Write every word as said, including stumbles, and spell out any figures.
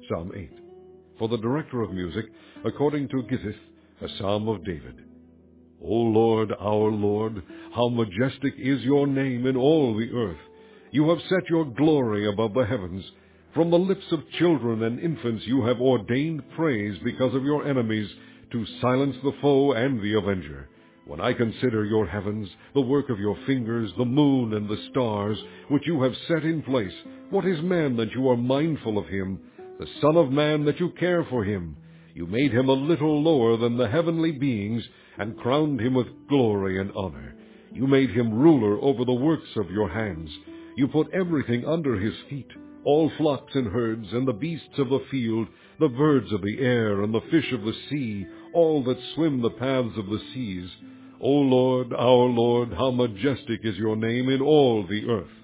Psalm eight. For the director of music, according to Gittith, a psalm of David. O Lord, our Lord, how majestic is your name in all the earth! You have set your glory above the heavens. From the lips of children and infants you have ordained praise because of your enemies, to silence the foe and the avenger. When I consider your heavens, the work of your fingers, the moon and the stars, which you have set in place, what is man that you are mindful of him, the son of man that you care for him? You made him a little lower than the heavenly beings, and crowned him with glory and honor. You made him ruler over the works of your hands. You put everything under his feet, all flocks and herds, and the beasts of the field, the birds of the air, and the fish of the sea, all that swim the paths of the seas. O Lord, our Lord, how majestic is your name in all the earth!